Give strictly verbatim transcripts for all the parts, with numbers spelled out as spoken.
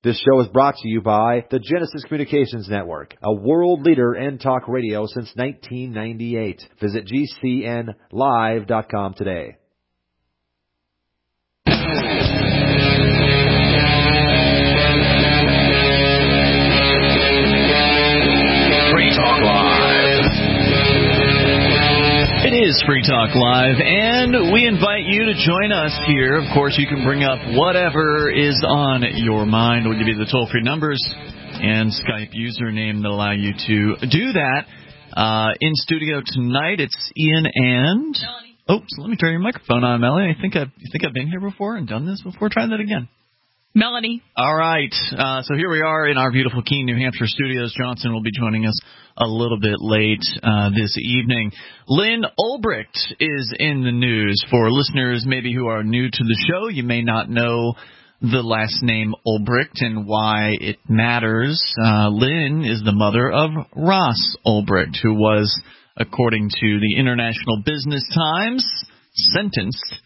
This show is brought to you by the Genesis Communications Network, a world leader in talk radio since nineteen ninety-eight. Visit G C N live dot com today. Free Talk Live. It is Free Talk Live, and we invite you to join us here. Of course, you can bring up whatever is on your mind. We'll give you the toll-free numbers and Skype username that allow you to do that. Uh, in studio tonight, it's Ian and... Melanie. Oh, so let me turn your microphone on, Melanie. I think I've, you think I've been here before and done this before? Try that again. Melanie. All right. Uh, so here we are in our beautiful Keene, New Hampshire studios. Johnson will be joining us a little bit late uh, this evening. Lynn Ulbricht is in the news. For listeners maybe who are new to the show, you may not know the last name Ulbricht and why it matters. Uh, Lynn is the mother of Ross Ulbricht, who was, according to the International Business Times, sentenced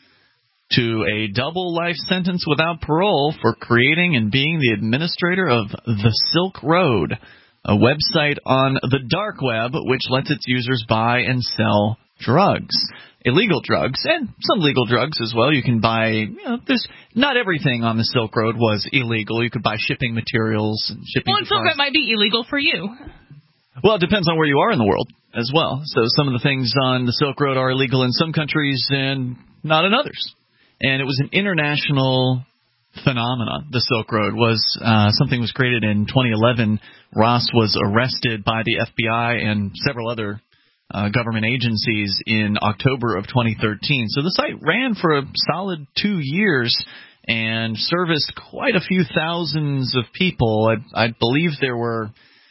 to a double life sentence without parole for creating and being the administrator of the Silk Road, a website on the dark web which lets its users buy and sell drugs, illegal drugs, and some legal drugs as well. You can buy, you know, there's not everything on the Silk Road was illegal. You could buy shipping materials and shipping. Well, and some of it might be illegal for you. Well, it depends on where you are in the world as well. So some of the things on the Silk Road are illegal in some countries and not in others. And it was an international phenomenon. The Silk Road was uh, something was created in twenty eleven. Ross was arrested by the F B I and several other uh, government agencies in October of twenty thirteen. So the site ran for a solid two years and serviced quite a few thousands of people. I, I believe there were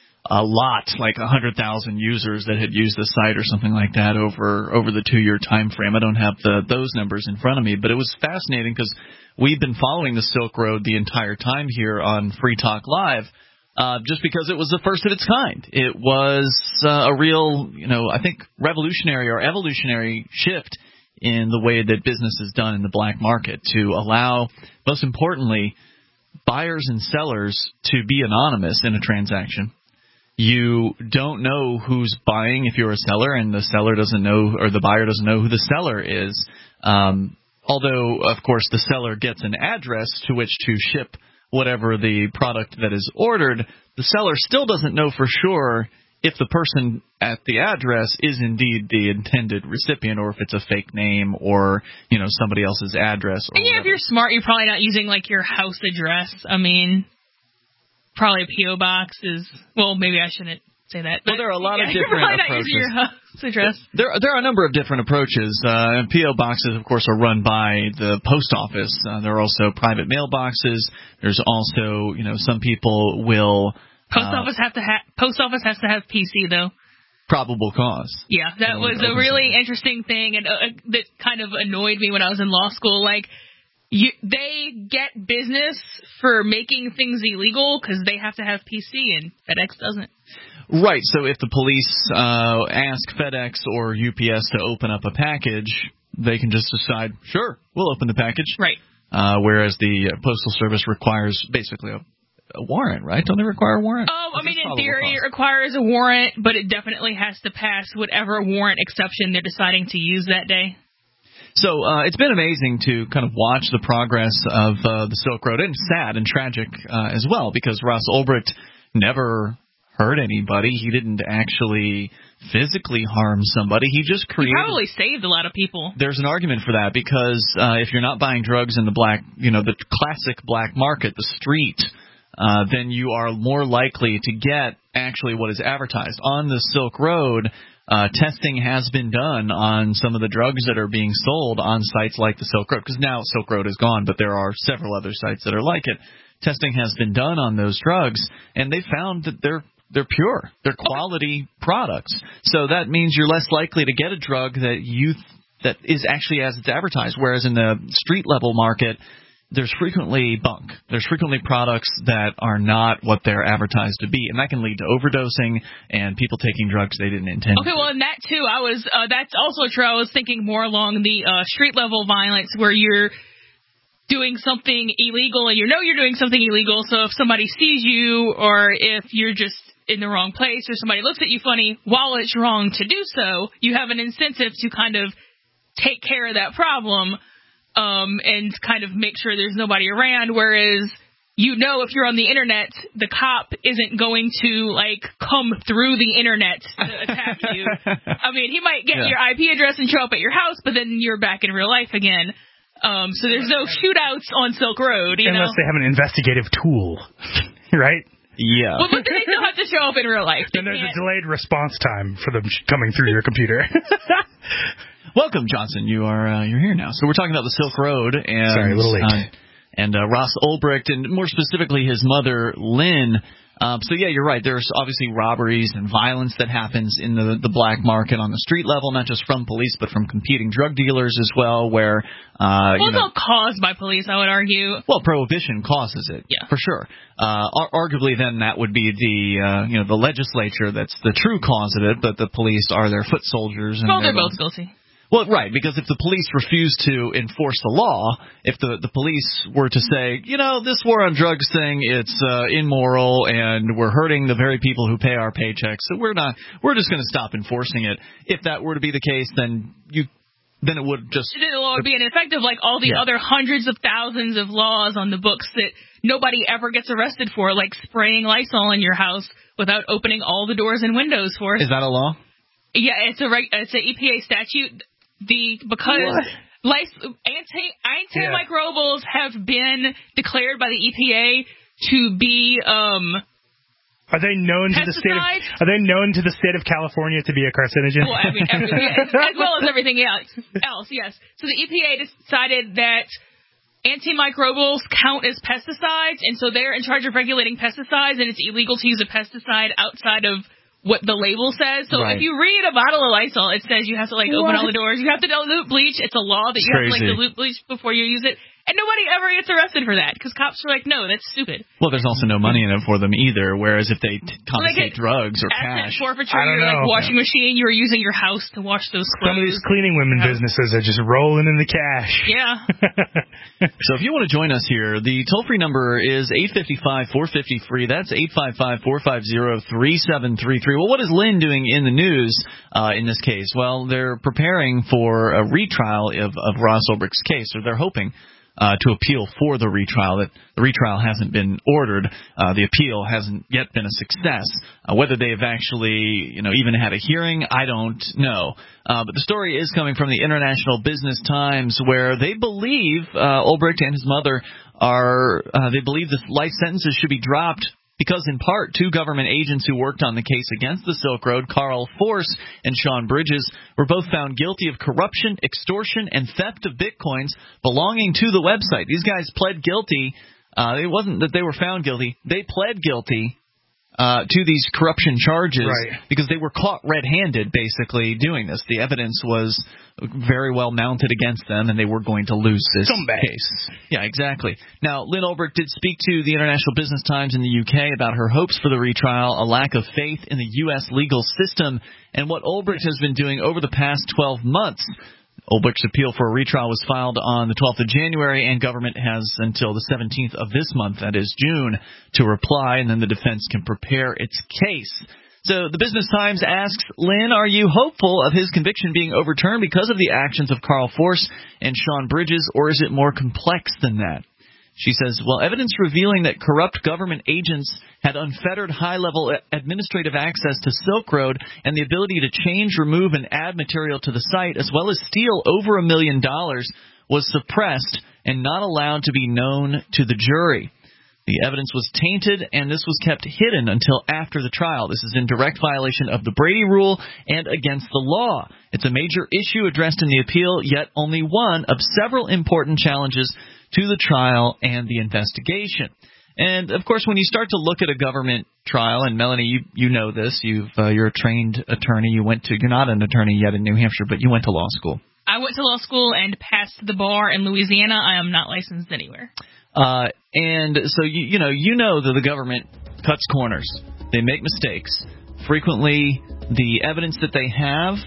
a lot, like one hundred thousand users that had used the site or something like that over over the two-year time frame. I don't have the, those numbers in front of me, but it was fascinating because we've been following the Silk Road the entire time here on Free Talk Live uh, just because it was the first of its kind. It was uh, a real, you know, I think revolutionary or evolutionary shift in the way that business is done in the black market to allow, most importantly, buyers and sellers to be anonymous in a transaction. You don't know who's buying if you're a seller, and the seller doesn't know, or the buyer doesn't know who the seller is. Um, although, of course, the seller gets an address to which to ship whatever the product that is ordered, the seller still doesn't know for sure if the person at the address is indeed the intended recipient or if it's a fake name or, you know, somebody else's address. Or and yeah, whatever. If you're smart, you're probably not using, like, your house address. I mean... Probably a P O box is, well, maybe I shouldn't say that. Well, there are a lot yeah, of different you're probably approaches. Not using your house address. There, there are a number of different approaches. Uh, P O boxes, of course, are run by the post office. Uh, there are also private mailboxes. There's also, you know, some people will. Post uh, office have to ha- Post office has to have P C though. Probable cause. Yeah, that was a really something. interesting thing, and uh, that kind of annoyed me when I was in law school. Like. You, they get business for making things illegal because they have to have P C and FedEx doesn't. Right. So if the police uh, ask FedEx or U P S to open up a package, they can just decide, sure, we'll open the package. Right. Uh, whereas the Postal Service requires basically a, a warrant, right? Don't they require a warrant? Oh, I mean, in theory, it requires a warrant, but it definitely has to pass whatever warrant exception they're deciding to use that day. So uh, it's been amazing to kind of watch the progress of uh, the Silk Road, and sad and tragic uh, as well, because Ross Ulbricht never hurt anybody. He didn't actually physically harm somebody. He just created... He probably saved a lot of people. There's an argument for that, because uh, if you're not buying drugs in the black, you know, the classic black market, the street, uh, then you are more likely to get actually what is advertised. On the Silk Road, Uh, testing has been done on some of the drugs that are being sold on sites like the Silk Road, because now Silk Road is gone, but there are several other sites that are like it. Testing has been done on those drugs, and they found that they're they're pure. They're quality products. So that means you're less likely to get a drug that you that is actually as it's advertised, whereas in the street-level market, there's frequently bunk. There's frequently products that are not what they're advertised to be, and that can lead to overdosing and people taking drugs they didn't intend okay, to. well, and that, too, I was uh, that's also true. I was thinking more along the uh, street-level violence where you're doing something illegal and you know you're doing something illegal. So if somebody sees you or if you're just in the wrong place or somebody looks at you funny while it's wrong to do so, you have an incentive to kind of take care of that problem um, and kind of make sure there's nobody around. Whereas, you know, if you're on the internet, the cop isn't going to, like, come through the internet to attack you. I mean, he might get yeah. your I P address and show up at your house, but then you're back in real life again. Um, so there's no shootouts on Silk Road, you Unless know? they have an investigative tool, right? Yeah. Well, but they still have to show up in real life. Then there's a delayed response time for them coming through your computer. Welcome, Johnson. You are uh, you're here now. So we're talking about the Silk Road and Sorry, a little late. Uh, and uh, Ross Ulbricht, and more specifically his mother, Lynn. Um, so, yeah, you're right. There's obviously robberies and violence that happens in the the black market on the street level, not just from police, but from competing drug dealers as well, where, uh, well, you it's know, all caused by police, I would argue. Well, prohibition causes it, yeah. for sure. Uh, ar- arguably, then, that would be the, uh, you know, the legislature that's the true cause of it, but the police are their foot soldiers. And well, they're they're both guilty. Well, right, because if the police refuse to enforce the law, if the, the police were to say, you know, this war on drugs thing, it's uh, immoral and we're hurting the very people who pay our paychecks, so we're not, we're just going to stop enforcing it. If that were to be the case, then you, then it would just... Then the law would be ineffective like all the yeah. other hundreds of thousands of laws on the books that nobody ever gets arrested for, like spraying Lysol in your house without opening all the doors and windows for it. Is that a law? Yeah, it's a reg- it's an E P A statute. The because lice, anti antimicrobials yeah. have been declared by the E P A to be um. Are they known pesticides? to the state of Are they known to the state of California to be a carcinogen? Well, I mean, every, as, as well as everything else. Else, yes. So the E P A decided that antimicrobials count as pesticides, and so they're in charge of regulating pesticides, and it's illegal to use a pesticide outside of what the label says. So right. if you read a bottle of Lysol, it says you have to, like, what? open all the doors. You have to dilute bleach. It's a law that you Crazy. have to, like, dilute bleach before you use it. And nobody ever gets arrested for that, because cops are like, no, that's stupid. Well, there's also no money in it for them either, whereas if they t- confiscate like drugs or asset cash... forfeiture, I don't your, like, know. washing yeah. machine, you were using your house to wash those clothes. Some of these cleaning women yeah. businesses are just rolling in the cash. Yeah. So if you want to join us here, the toll-free number is eight five five, four five zero, free. That's eight five five, four five zero, three seven three three. Well, what is Lynn doing in the news uh, in this case? Well, they're preparing for a retrial of, of Ross Ulbricht's case, or they're hoping Uh, to appeal for the retrial. That the retrial hasn't been ordered. Uh, the appeal hasn't yet been a success. Uh, whether they have actually, you know, even had a hearing, I don't know. Uh, but the story is coming from the International Business Times, where they believe uh, Ulbricht and his mother are. Uh, they believe the life sentences should be dropped because, in part, two government agents who worked on the case against the Silk Road, Carl Force and Sean Bridges, were both found guilty of corruption, extortion, and theft of bitcoins belonging to the website. These guys pled guilty. Uh, it wasn't that they were found guilty. They pled guilty uh, to these corruption charges right. because they were caught red-handed, basically, doing this. The evidence was very well mounted against them, and they were going to lose this Scumbag. case. Yeah, exactly. Now, Lynn Ulbricht did speak to the International Business Times in the U K about her hopes for the retrial, a lack of faith in the U S legal system, and what Ulbricht has been doing over the past twelve months. Ulbricht's appeal for a retrial was filed on the twelfth of January, and government has until the seventeenth of this month, that is June, to reply, and then the defense can prepare its case. So the Business Times asks, Lynn, are you hopeful of his conviction being overturned because of the actions of Carl Force and Sean Bridges, or is it more complex than that? She says, well, evidence revealing that corrupt government agents had unfettered high-level administrative access to Silk Road and the ability to change, remove, and add material to the site, as well as steal over a million dollars, was suppressed and not allowed to be known to the jury. The evidence was tainted, and this was kept hidden until after the trial. This is in direct violation of the Brady Rule and against the law. It's a major issue addressed in the appeal, yet only one of several important challenges to the trial and the investigation. And, of course, when you start to look at a government trial, and Melanie, you, you know this, you've, uh, you're a trained attorney. You went to, you're not an attorney yet in New Hampshire, but you went to law school. I went to law school and passed the bar in Louisiana. I am not licensed anywhere. Uh, and so, you, you know, you know that the government cuts corners. They make mistakes. Frequently, the evidence that they have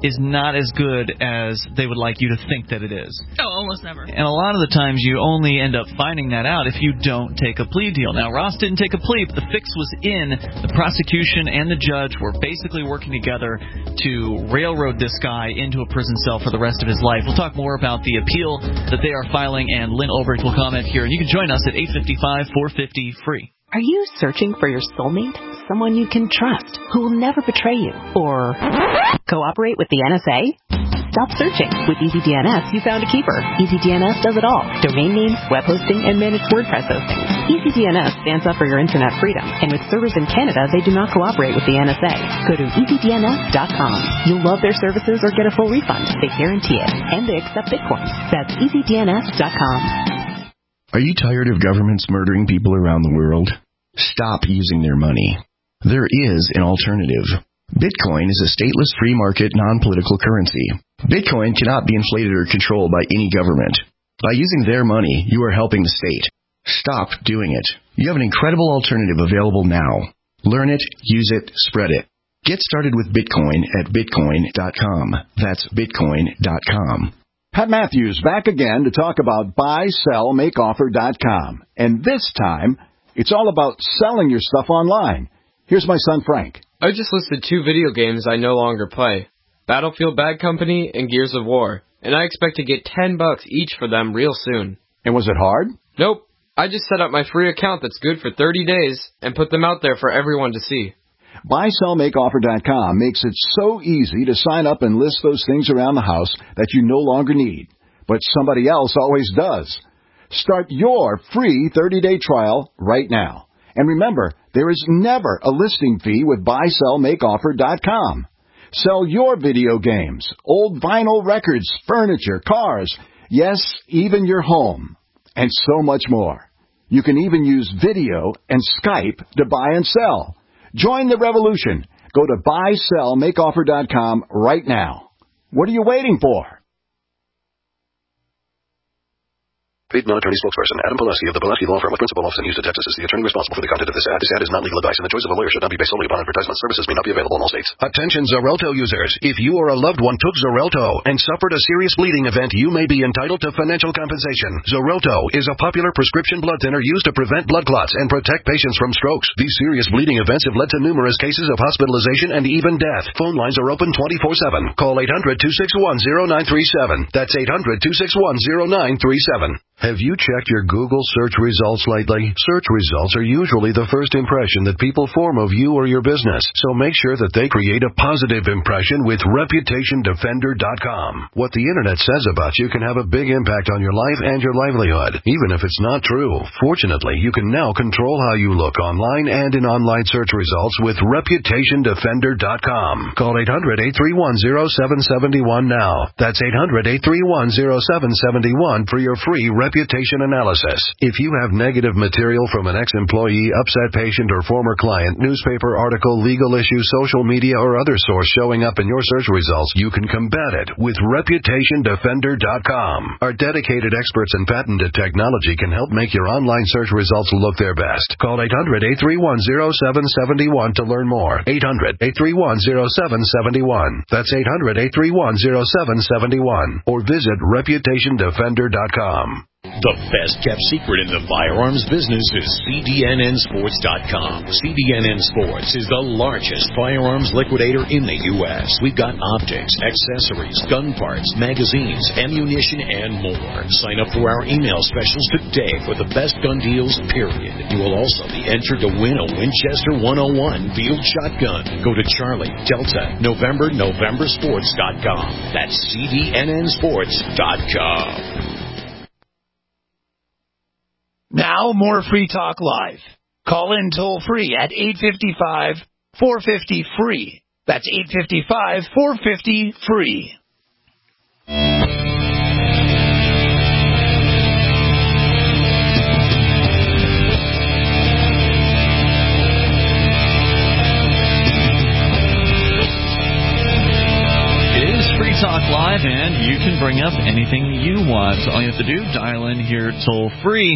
is not as good as they would like you to think that it is. Oh, almost never. And a lot of the times you only end up finding that out if you don't take a plea deal. Now, Ross didn't take a plea, but the fix was in. The prosecution and the judge were basically working together to railroad this guy into a prison cell for the rest of his life. We'll talk more about the appeal that they are filing, and Lynn Ulbricht will comment here. And you can join us at eight five five, four five zero, free. Are you searching for your soulmate? Someone you can trust, who will never betray you, or cooperate with the N S A? Stop searching. With EasyDNS, you found a keeper. EasyDNS does it all. Domain names, web hosting, and managed WordPress hosting. EasyDNS stands up for your internet freedom, and with servers in Canada, they do not cooperate with the N S A. Go to easy D N S dot com. You'll love their services or get a full refund. They guarantee it, and they accept Bitcoin. That's easy D N S dot com. Are you tired of governments murdering people around the world? Stop using their money. There is an alternative. Bitcoin is a stateless free market non-political currency. Bitcoin cannot be inflated or controlled by any government. By using their money, you are helping the state. Stop doing it. You have an incredible alternative available now. Learn it, use it, spread it. Get started with Bitcoin at bitcoin dot com. That's bitcoin dot com. Pat Matthews back again to talk about buy sell make offer dot com. And this time, it's all about selling your stuff online. Here's my son Frank. I just listed two video games I no longer play, Battlefield Bad Company and Gears of War, and I expect to get ten bucks each for them real soon. And was it hard? Nope. I just set up my free account that's good for thirty days and put them out there for everyone to see. buy sell make offer dot com makes it so easy to sign up and list those things around the house that you no longer need, but somebody else always does. Start your free thirty-day trial right now. And remember, there is never a listing fee with buy sell make offer dot com. Sell your video games, old vinyl records, furniture, cars, yes, even your home, and so much more. You can even use video and Skype to buy and sell. Join the revolution. Go to buy sell make offer dot com right now. What are you waiting for? Paid non-attorney spokesperson Adam Pileski of the Pileski Law Firm with principal office in Houston, Texas is the attorney responsible for the content of this ad. This ad is not legal advice, and the choice of a lawyer should not be based solely upon advertisement. Services may not be available in all states. Attention Xarelto users. If you or a loved one took Xarelto and suffered a serious bleeding event, you may be entitled to financial compensation. Xarelto is a popular prescription blood thinner used to prevent blood clots and protect patients from strokes. These serious bleeding events have led to numerous cases of hospitalization and even death. Phone lines are open twenty-four seven. Call eight hundred, two six one, zero nine three seven. That's eight hundred, two six one, zero nine three seven. Have you checked your Google search results lately? Search results are usually the first impression that people form of you or your business, so make sure that they create a positive impression with reputation defender dot com. What the internet says about you can have a big impact on your life and your livelihood, even if it's not true. Fortunately, you can now control how you look online and in online search results with reputation defender dot com. Call eight hundred, eight three one, zero seven seven one now. That's eight hundred, eight three one, zero seven seven one for your free reputation analysis. If you have negative material from an ex-employee, upset patient, or former client, newspaper article, legal issue, social media, or other source showing up in your search results, you can combat it with reputation defender dot com. Our dedicated experts in patented technology can help make your online search results look their best. Call eight hundred, eight three one, zero seven seven one to learn more. eight hundred, eight three one, zero seven seven one. That's eight hundred, eight three one, zero seven seven one. Or visit reputation defender dot com. The best-kept secret in the firearms business is C D N N Sports dot com. C D N N Sports is the largest firearms liquidator in the U S We've got optics, accessories, gun parts, magazines, ammunition, and more. Sign up for our email specials today for the best gun deals, period. You will also be entered to win a Winchester one oh one field shotgun. Go to Charlie, Delta, November, November Sports dot com. That's C D N N Sports dot com. Now, more Free Talk Live. Call in toll-free at eight five five, four five zero, free. That's eight five five, four five zero, free. Talk Live, and you can bring up anything you want. All you have to do, dial in here toll free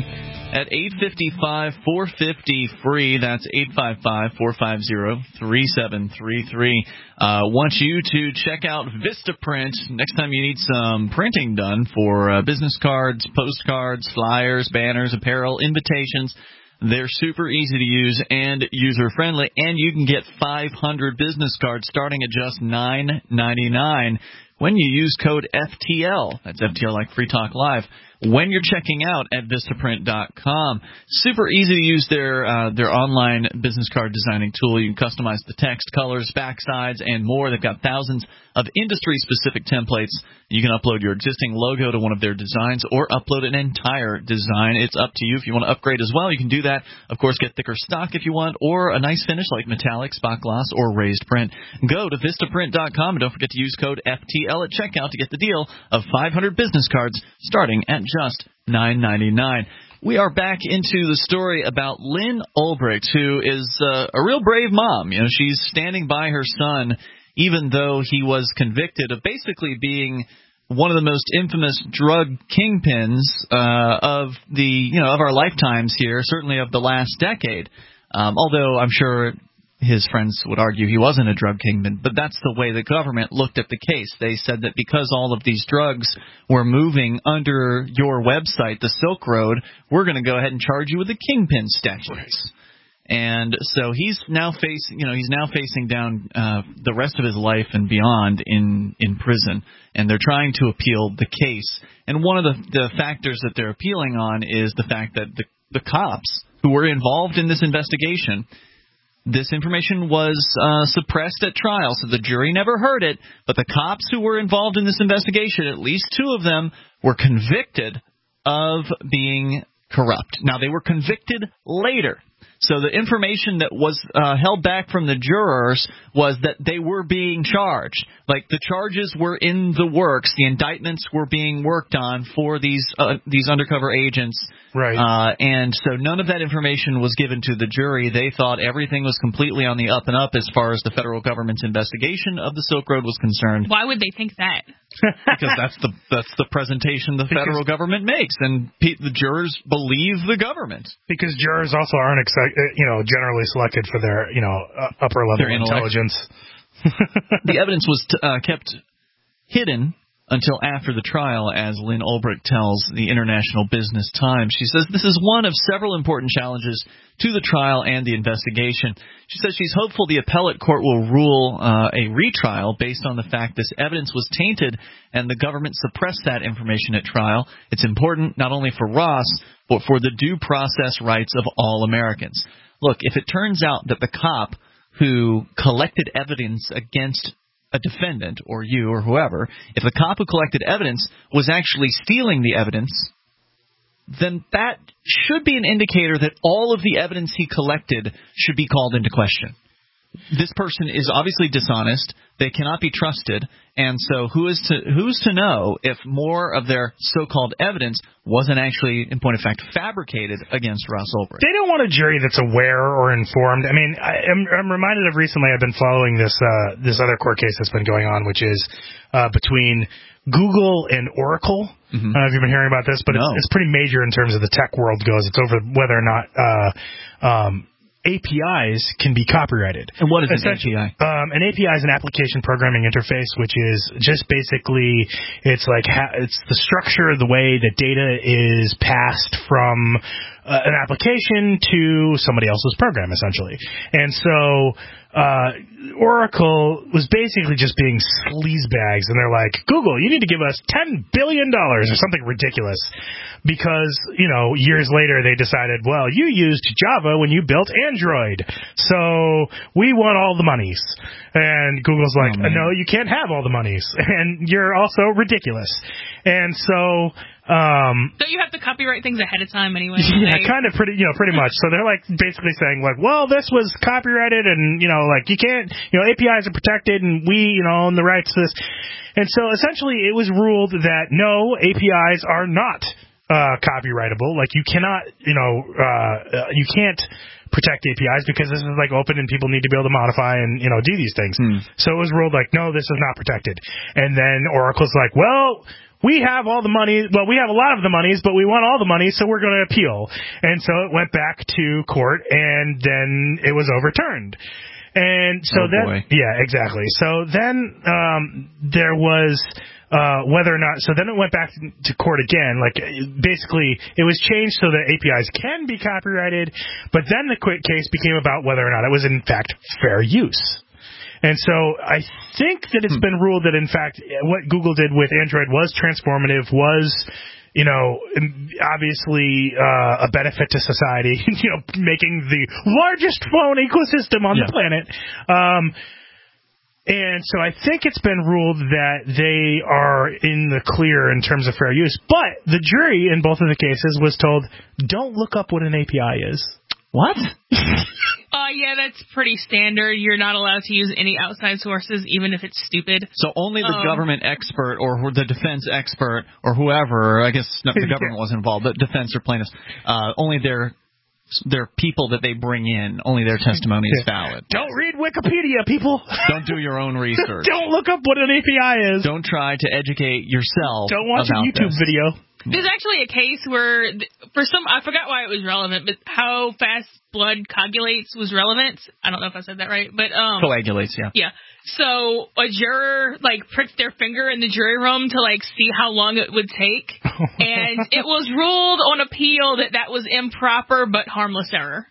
at eight five five, four five zero, free. That's eight five five, four five zero, three seven three three. Uh, want you to check out Vistaprint next time you need some printing done for uh, business cards, postcards, flyers, banners, apparel, invitations. They're super easy to use and user-friendly, and you can get five hundred business cards starting at just nine ninety-nine when you use code F T L. That's F T L like Free Talk Live. When you're checking out at Vistaprint dot com. Super easy to use their uh, their online business card designing tool. You can customize the text, colors, backsides, and more. They've got thousands of industry-specific templates. You can upload your existing logo to one of their designs or upload an entire design. It's up to you. If you want to upgrade as well, you can do that. Of course, get thicker stock if you want, or a nice finish like metallic, spot gloss, or raised print. Go to Vistaprint dot com and don't forget to use code F T L at checkout to get the deal of five hundred business cards starting at just nine ninety-nine. We are back into the story about Lynn Ulbricht, who is uh, a real brave mom. You know, she's standing by her son, even though he was convicted of basically being one of the most infamous drug kingpins uh, of the you know of our lifetimes here, certainly of the last decade. Um, although I'm sure his friends would argue he wasn't a drug kingpin, but that's the way the government looked at the case. They said that because all of these drugs were moving under your website, the Silk Road, we're going to go ahead and charge you with the kingpin statutes. And so he's now facing, you know, he's now facing down uh, the rest of his life and beyond in in prison. And they're trying to appeal the case. And one of the, the factors that they're appealing on is the fact that the, the cops who were involved in this investigation, this information was uh, suppressed at trial, so the jury never heard it. But the cops who were involved in this investigation, at least two of them, were convicted of being corrupt. Now, they were convicted later. So the information that was uh, held back from the jurors was that they were being charged. Like, the charges were in the works. The indictments were being worked on for these uh, these undercover agents. Right. Uh, and so none of that information was given to the jury. They thought everything was completely on the up and up as far as the federal government's investigation of the Silk Road was concerned. Why would they think that? Because that's the that's the presentation the because, federal government makes, and pe- the jurors believe the government. Because jurors also aren't, ex- you know, generally selected for their, you know, uh, upper level intelligence. The evidence was t- uh, kept hidden until after the trial, as Lynn Ulbricht tells the International Business Times. She says this is one of several important challenges to the trial and the investigation. She says she's hopeful the appellate court will rule uh, a retrial based on the fact this evidence was tainted and the government suppressed that information at trial. It's important not only for Ross, but for the due process rights of all Americans. Look, if it turns out that the cop who collected evidence against a defendant, or you, or whoever, if the cop who collected evidence was actually stealing the evidence, then that should be an indicator that all of the evidence he collected should be called into question. This person is obviously dishonest. They cannot be trusted. And so who is to who's to know if more of their so-called evidence wasn't actually, in point of fact, fabricated against Ross Ulbricht? They don't want a jury that's aware or informed. I mean, I, I'm, I'm reminded of recently I've been following this uh, this other court case that's been going on, which is uh, between Google and Oracle. Mm-hmm. I don't know if you've been hearing about this, but no. it's, it's pretty major in terms of the tech world goes. It's over whether or not uh, um, A P Is can be copyrighted. And what is an A P I? Um, an A P I is an application programming interface, which is just basically it's like ha- it's the structure, the way that data is passed from uh, an application to somebody else's program, essentially. And so uh, Oracle was basically just being sleazebags, and they're like, Google, you need to give us ten billion dollars or something ridiculous. Because, you know, years later they decided, well, you used Java when you built Android, so we want all the monies. And Google's like, oh, no, you can't have all the monies, and you're also ridiculous. And so... Um, Don't you have to copyright things ahead of time anyway? Yeah, they... kind of pretty, you know, pretty much. So they're like basically saying like, well, this was copyrighted and, you know, like you can't, you know, A P Is are protected and we, you know, own the rights to this. And so essentially it was ruled that no, A P Is are not uh, copyrightable. Like you cannot, you know, uh, you can't protect A P Is because this is like open and people need to be able to modify and, you know, do these things. Hmm. So it was ruled like, no, this is not protected. And then Oracle's like, well, we have all the money. Well, we have a lot of the monies, but we want all the money, so we're going to appeal. And so it went back to court, and then it was overturned. And so oh, then, boy. yeah, exactly. So then um, there was uh, whether or not. So then it went back to court again. Like basically, it was changed so that A P Is can be copyrighted. But then the quick case became about whether or not it was in fact fair use. And so I think that it's been ruled that, in fact, what Google did with Android was transformative, was, you know, obviously uh, a benefit to society, you know, making the largest phone ecosystem on yeah. the planet. Um, and so I think it's been ruled that they are in the clear in terms of fair use. But the jury in both of the cases was told, don't look up what an A P I is. What? Uh, yeah, that's pretty standard. You're not allowed to use any outside sources, even if it's stupid. So only the um, government expert or the defense expert or whoever, I guess no, the government wasn't involved, but defense or plaintiffs, uh, only their their people that they bring in, only their testimony is valid. Don't read Wikipedia, people. Don't do your own research. Don't look up what an A P I is. Don't try to educate yourself. Don't watch about a YouTube this. video. There's actually a case where, for some, I forgot why it was relevant, but how fast blood coagulates was relevant. I don't know if I said that right, but um, coagulates, yeah. Yeah. So a juror like pricked their finger in the jury room to like see how long it would take, and it was ruled on appeal that that was improper but harmless error.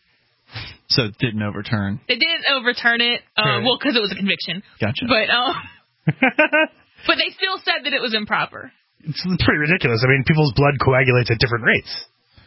So it didn't overturn. They didn't overturn it, uh, right. well, because it was a conviction. Gotcha. But um, but they still said that it was improper. It's pretty ridiculous. I mean, people's blood coagulates at different rates.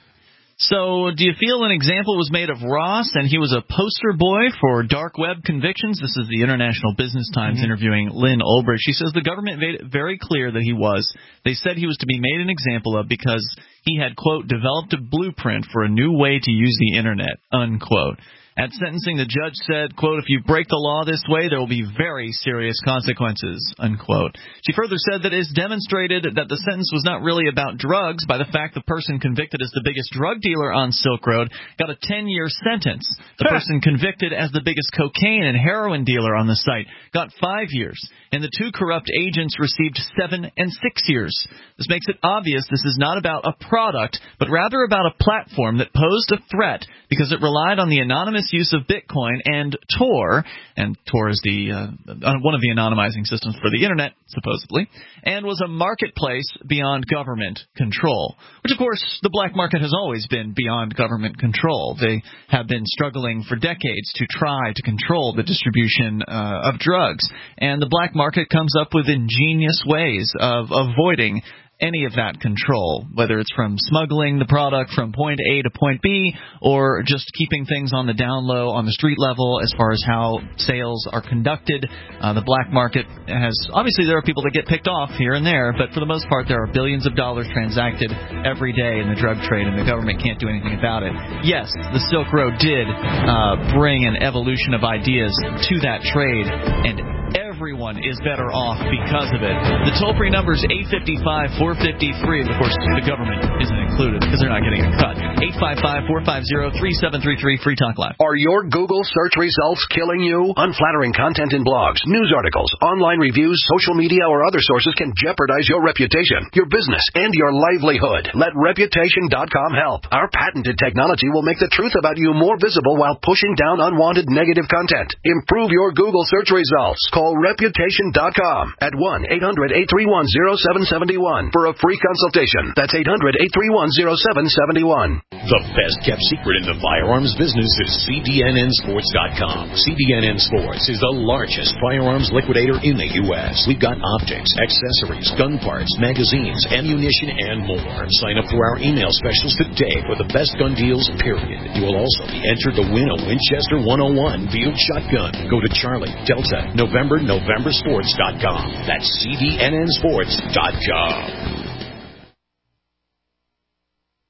So, do you feel an example was made of Ross, and he was a poster boy for dark web convictions? This is the International Business Times mm-hmm. interviewing Lynn Ulbricht. She says the government made it very clear that he was. They said he was to be made an example of because he had, quote, developed a blueprint for a new way to use the Internet, unquote. At sentencing, the judge said, quote, if you break the law this way, there will be very serious consequences, unquote. She further said that it is demonstrated that the sentence was not really about drugs by the fact the person convicted as the biggest drug dealer on Silk Road got a ten-year sentence. The person convicted as the biggest cocaine and heroin dealer on the site got five years. And the two corrupt agents received seven and six years. This makes it obvious this is not about a product, but rather about a platform that posed a threat because it relied on the anonymous use of Bitcoin and Tor, and Tor is the uh, one of the anonymizing systems for the Internet, supposedly, and was a marketplace beyond government control, which, of course, the black market has always been beyond government control. They have been struggling for decades to try to control the distribution uh, of drugs, and the black market comes up with ingenious ways of avoiding any of that control, whether it's from smuggling the product from point A to point B or just keeping things on the down low, on the street level as far as how sales are conducted. Uh, the black market has, obviously there are people that get picked off here and there, but for the most part there are billions of dollars transacted every day in the drug trade and the government can't do anything about it. Yes, the Silk Road did uh, bring an evolution of ideas to that trade, and everyone is better off because of it. The toll-free number is eight five five, four five zero, free. Of course, the government isn't included because they're not getting a cut. eight five five, four five zero, three seven three three, Free Talk Live. Are your Google search results killing you? Unflattering content in blogs, news articles, online reviews, social media, or other sources can jeopardize your reputation, your business, and your livelihood. Let Reputation dot com help. Our patented technology will make the truth about you more visible while pushing down unwanted negative content. Improve your Google search results. Call Reputation dot com at one eight hundred, eight three one, zero seven seven one for a free consultation. That's eight hundred, eight three one, zero seven seven one. The best-kept secret in the firearms business is C D N N Sports dot com. C D N N Sports is the largest firearms liquidator in the U S We've got optics, accessories, gun parts, magazines, ammunition, and more. Sign up for our email specials today for the best gun deals, period. You will also be entered to win a Winchester one oh one field shotgun. Go to Charlie, Delta, November, November Sports dot com. That's C D N N Sports dot com.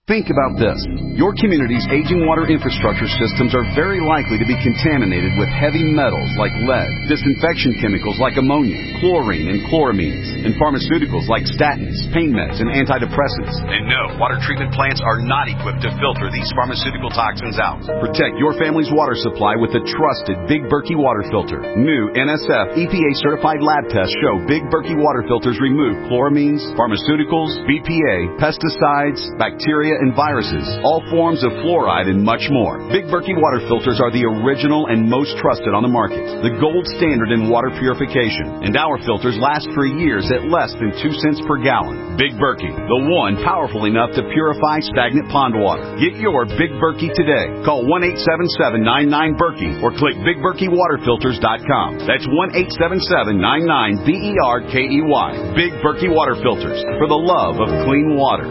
Think about this. Your community's aging water infrastructure systems are very likely to be contaminated with heavy metals like lead, disinfection chemicals like ammonia, chlorine and chloramines, and pharmaceuticals like statins, pain meds, and antidepressants. And no, water treatment plants are not equipped to filter these pharmaceutical toxins out. Protect your family's water supply with the trusted Big Berkey water filter. New N S F E P A-certified lab tests show Big Berkey water filters remove chloramines, pharmaceuticals, B P A, pesticides, bacteria, and viruses, all forms of fluoride, and much more. Big Berkey water filters are the original and most trusted on the market, the gold standard in water purification, and our filters last for years at less than two cents per gallon. Big Berkey, the one powerful enough to purify stagnant pond water. Get your Big Berkey today. Call one eight seven seven, nine nine, Berkey or click big berkey water filters dot com. That's one eight seven seven, nine nine, B E R K E Y. Big Berkey water filters, for the love of clean water.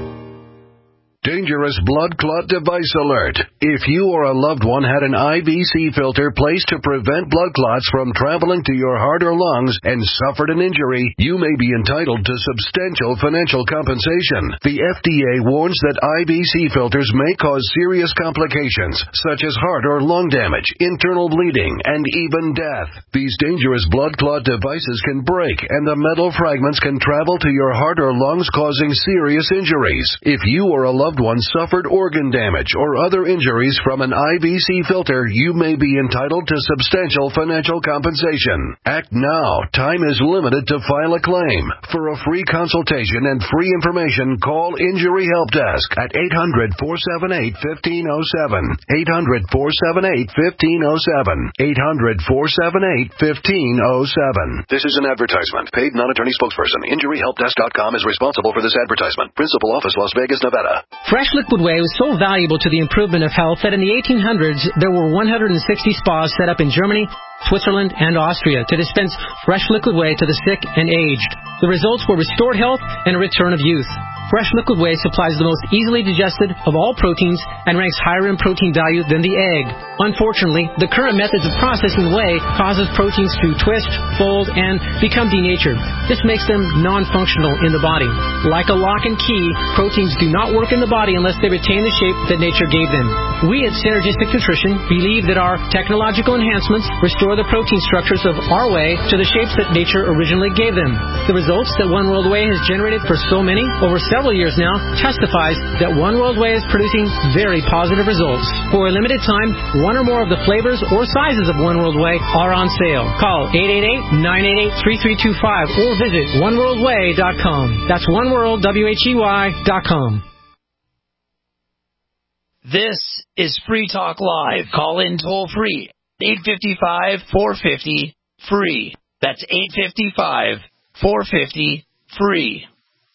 Dangerous blood clot device alert. If you or a loved one had an I V C filter placed to prevent blood clots from traveling to your heart or lungs and suffered an injury, you may be entitled to substantial financial compensation. The F D A warns that I V C filters may cause serious complications, such as heart or lung damage, internal bleeding, and even death. These dangerous blood clot devices can break, and the metal fragments can travel to your heart or lungs, causing serious injuries. If you or a loved one suffered organ damage or other injuries from an I V C filter, you may be entitled to substantial financial compensation. Act now. Time is limited to file a claim. For a free consultation and free information, call Injury Help Desk at eight hundred, four seven eight, one five zero seven. eight hundred, four seven eight, one five zero seven. eight hundred, four seven eight, one five zero seven. This is an advertisement. Paid non-attorney spokesperson. Injury Help Desk dot com is responsible for this advertisement. Principal office, Las Vegas, Nevada. Fresh Liquid Whey was so valuable to the improvement of health that in the eighteen hundreds, there were one hundred sixty spas set up in Germany, Switzerland, and Austria to dispense fresh liquid whey to the sick and aged. The results were restored health and a return of youth. Fresh Liquid Whey supplies the most easily digested of all proteins and ranks higher in protein value than the egg. Unfortunately, the current methods of processing whey causes proteins to twist, fold, and become denatured. This makes them non-functional in the body. Like a lock and key, proteins do not work in the body unless they retain the shape that nature gave them. We at Synergistic Nutrition believe that our technological enhancements restore the protein structures of our whey to the shapes that nature originally gave them. The results that One World Whey has generated for so many, over several years now, testifies that One World Whey is producing very positive results. For a limited time, one or more of the flavors or sizes of One World Whey are on sale. Call eight eight eight, nine eight eight, three three two five or visit one world whey dot com. That's one world, W H E Y, dot com. This is Free Talk Live. Call in toll free. eight five five, four five zero, free. That's eight five five, four five zero, free.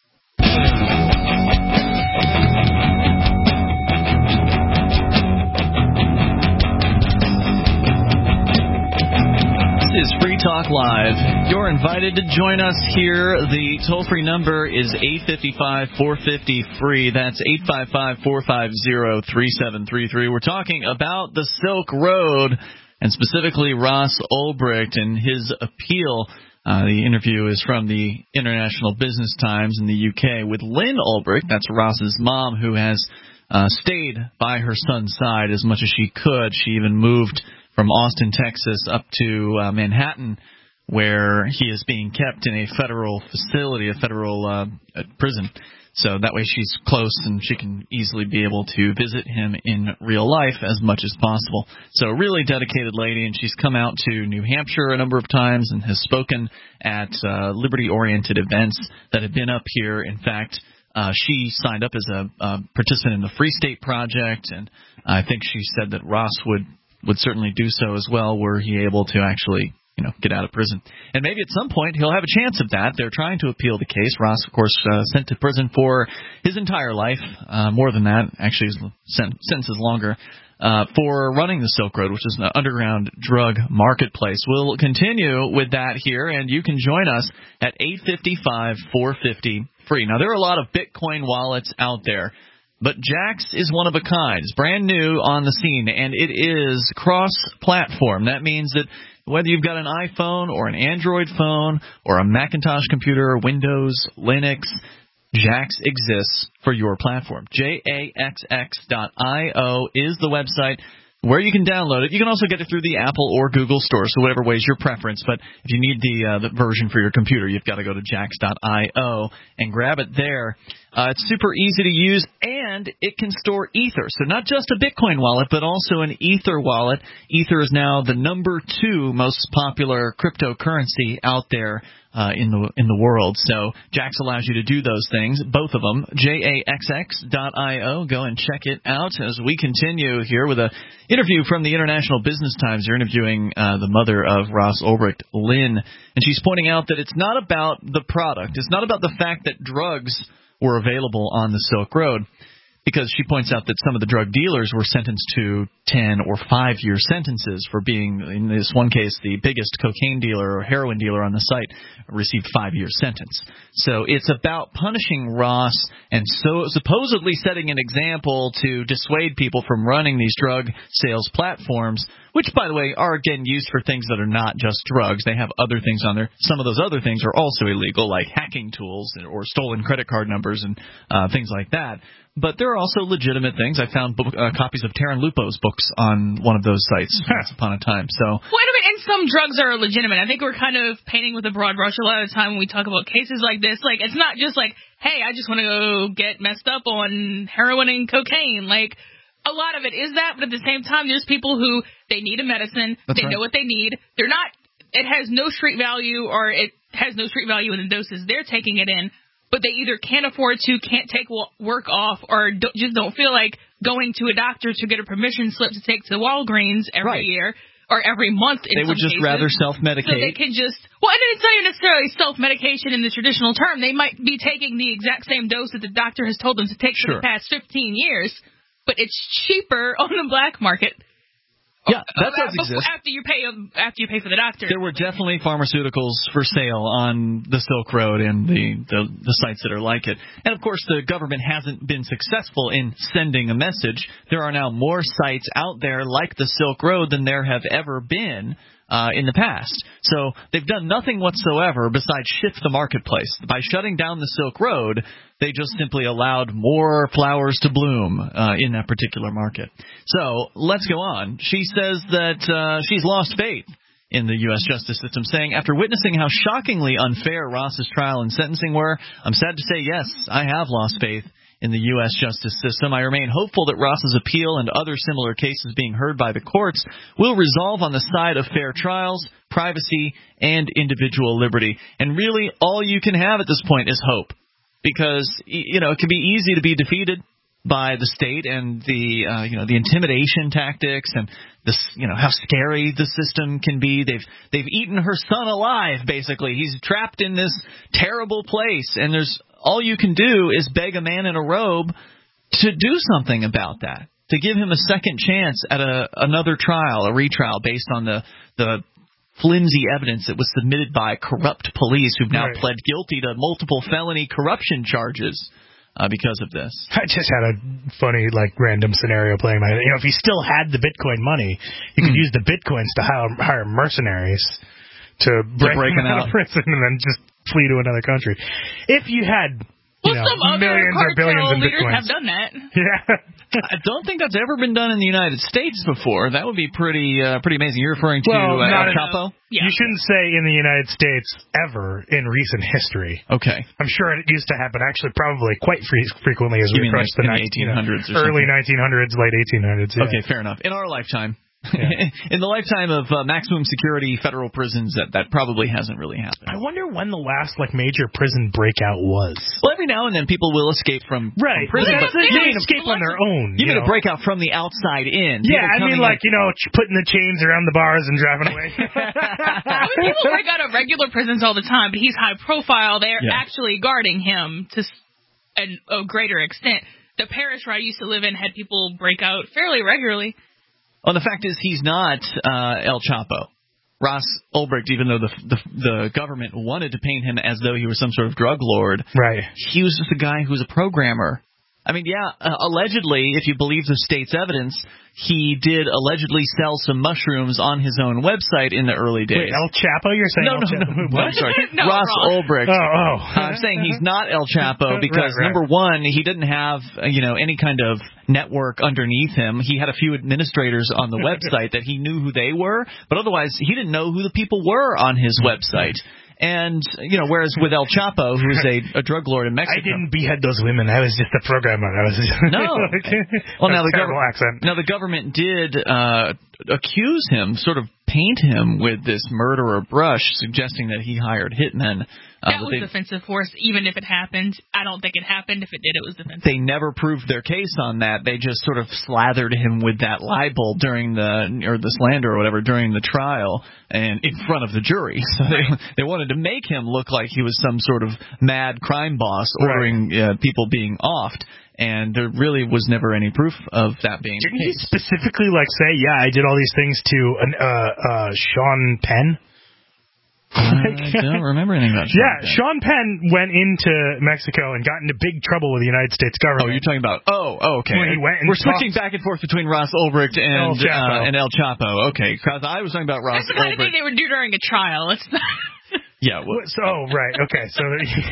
This is Free Talk Live. You're invited to join us here. The toll-free number is eight five five, four five zero, free. That's eight five five, four five zero, three seven three three. We're talking about the Silk Road, and specifically Ross Ulbricht and his appeal. Uh, the interview is from the International Business Times in the U K with Lynn Ulbricht. That's Ross's mom, who has uh, stayed by her son's side as much as she could. She even moved from Austin, Texas, up to uh, Manhattan, where he is being kept in a federal facility, a federal uh, prison. So that way she's close and she can easily be able to visit him in real life as much as possible. So a really dedicated lady, and she's come out to New Hampshire a number of times and has spoken at uh, liberty-oriented events that have been up here. In fact, uh, she signed up as a, a participant in the Free State Project, and I think she said that Ross would would certainly do so as well, were he able to actually, you know, get out of prison. And maybe at some point he'll have a chance of that. They're trying to appeal the case. Ross, of course, uh, sent to prison for his entire life, uh, more than that, actually his sentence is longer, uh, for running the Silk Road, which is an underground drug marketplace. We'll continue with that here, and you can join us at eight five five, four five zero, free. Now, there are a lot of Bitcoin wallets out there, but Jaxx is one of a kind. It's brand new on the scene, and it is cross-platform. That means that whether you've got an iPhone or an Android phone or a Macintosh computer, Windows, Linux, Jaxx exists for your platform. J A X X dot I O is the website where you can download it. You can also get it through the Apple or Google store, so whatever way is your preference. But if you need the, uh, the version for your computer, you've got to go to Jaxx dot I O and grab it there. Uh, it's super easy to use, and it can store Ether. So not just a Bitcoin wallet, but also an Ether wallet. Ether is now the number two most popular cryptocurrency out there uh, in the in the world. So Jaxx allows you to do those things, both of them. J A X X dot I O. Go and check it out as we continue here with a interview from the International Business Times. They're interviewing uh, the mother of Ross Ulbricht, Lynn, and she's pointing out that it's not about the product. It's not about the fact that drugs were available on the Silk Road, because she points out that some of the drug dealers were sentenced to ten or five-year sentences for being, in this one case, the biggest cocaine dealer or heroin dealer on the site received five-year sentence. So it's about punishing Ross and so supposedly setting an example to dissuade people from running these drug sales platforms, which, by the way, are, again, used for things that are not just drugs. They have other things on there. Some of those other things are also illegal, like hacking tools or stolen credit card numbers and uh, things like that. But there are also legitimate things. I found book, uh, copies of Taran Lupo's books on one of those sites once upon a time. So, well, I mean, and some drugs are legitimate. I think we're kind of painting with a broad brush a lot of the time when we talk about cases like this. Like, it's not just like, hey, I just want to go get messed up on heroin and cocaine. Like, a lot of it is that, but at the same time, there's people who they need a medicine. That's they right. know what they need. They're not. It has no street value, or it has no street value in the doses they're taking it in. But they either can't afford to, can't take work off, or don't, just don't feel like going to a doctor to get a permission slip to take to Walgreens every right. year or every month in They some would just cases. rather self-medicate. So they can just, well, and it's not even necessarily self-medication in the traditional term. They might be taking the exact same dose that the doctor has told them to take sure. for the past fifteen years, but it's cheaper on the black market. Yeah, that uh, does exist. After you pay, after you pay for the doctor. There were definitely pharmaceuticals for sale on the Silk Road and the, the, the sites that are like it. And, of course, the government hasn't been successful in sending a message. There are now more sites out there like the Silk Road than there have ever been uh, in the past. So they've done nothing whatsoever besides shift the marketplace. By shutting down the Silk Road, they just simply allowed more flowers to bloom uh, in that particular market. So let's go on. She says that uh, she's lost faith in the U S justice system, saying, after witnessing how shockingly unfair Ross's trial and sentencing were, I'm sad to say, yes, I have lost faith in the U S justice system. I remain hopeful that Ross's appeal and other similar cases being heard by the courts will resolve on the side of fair trials, privacy, and individual liberty. And really, all you can have at this point is hope. Because, you know, it can be easy to be defeated by the state and the, uh, you know, the intimidation tactics and the, you know, how scary the system can be. They've they've eaten her son alive, basically. He's trapped in this terrible place, and there's all you can do is beg a man in a robe to do something about that, to give him a second chance at a another trial, a retrial, based on the the. flimsy evidence that was submitted by corrupt police who've now right. pled guilty to multiple felony corruption charges uh, because of this. I just had a funny, like, random scenario playing my... You know, if you still had the Bitcoin money, you could mm. use the Bitcoins to hire, hire mercenaries to break, to break them out out of prison and then just flee to another country. If you had... You well, know, some other millions or billions in leaders Bitcoins. have done that. Yeah. I don't think that's ever been done in the United States before. That would be pretty uh, pretty amazing. You're referring to well, uh, not El Chapo? Yeah. You shouldn't say in the United States ever in recent history. Okay. I'm sure it used to happen actually probably quite fre- frequently as you we mean approach like the in the eighteen hundreds you know, or early something? nineteen hundreds, late eighteen hundreds. Yeah. Okay, fair enough. In our lifetime. Yeah. In the lifetime of uh, maximum security federal prisons, that, that probably hasn't really happened. I wonder when the last like major prison breakout was. Well, every now and then people will escape from, right. from prison. But But they mean escape on their own. You, you mean know? a breakout from the outside in. Yeah, I mean like, in. you know, putting the chains around the bars and driving away. I mean, people break out of regular prisons all the time, but he's high profile. They're yeah. actually guarding him to an, a greater extent. The parish where I used to live in had people break out fairly regularly. Well, the fact is he's not uh, El Chapo. Ross Ulbricht, even though the, the the government wanted to paint him as though he was some sort of drug lord, right? He was just a guy who was a programmer. I mean, yeah, uh, allegedly, if you believe the state's evidence, he did allegedly sell some mushrooms on his own website in the early days. Wait, El Chapo? You're saying no, El no, Chapo? no, no, I'm sorry. No, Ross wrong. Ulbricht. Oh, oh. I'm saying he's not El Chapo because, right, right. number one, he didn't have, uh, you know, any kind of network underneath him. He had a few administrators on the website that he knew who they were, but otherwise he didn't know who the people were on his website. And, you know, whereas with El Chapo, who's a, a drug lord in Mexico. I didn't behead those women. I was just a programmer. I was just no. like, well, now the, terrible gov- accent. now the government did uh, accuse him, sort of paint him with this murderer brush, suggesting that he hired hitmen. Uh, that was they, defensive force, even if it happened. I don't think it happened. If it did, it was defensive. They never proved their case on that. They just sort of slathered him with that libel during the, or the slander or whatever, during the trial and in front of the jury. So they they wanted to make him look like he was some sort of mad crime boss ordering right. uh, people being offed. And there really was never any proof of that being Didn't the case. Didn't he specifically, like, say, yeah, I did all these things to an, uh, uh, Sean Penn? I don't remember anything about Sean Yeah, Penn. Sean Penn went into Mexico and got into big trouble with the United States government. Oh, you're talking about, oh, oh okay. When he went and We're switching talked, back and forth between Ross Ulbricht and El Chapo. Uh, and El Chapo. Okay, because I was talking about Ross That's the kind Ulbricht. of thing they would do during a trial. It's not... Yeah. Well, so, oh, right. Okay. So,